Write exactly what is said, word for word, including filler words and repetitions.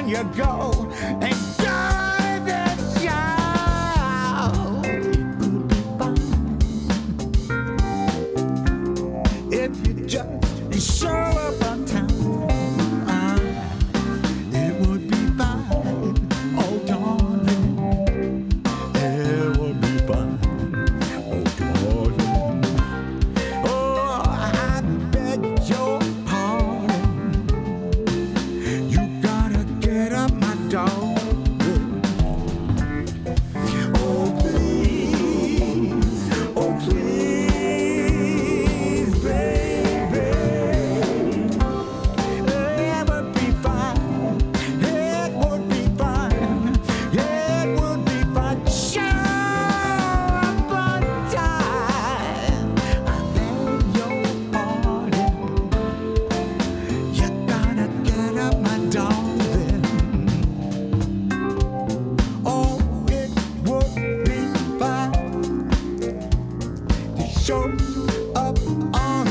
on you go and die that child. It would be fine if you just show up on time. It would be fine, oh darling. It would be fine, oh darling. Oh, I beg your pardon. You gotta get up, my dog. Oh please, oh please, baby. It would be fine. It would be fine. It would be fine. Show up on time. I beg your pardon. You gotta get up, my darling. Oh, it would be fine to show up on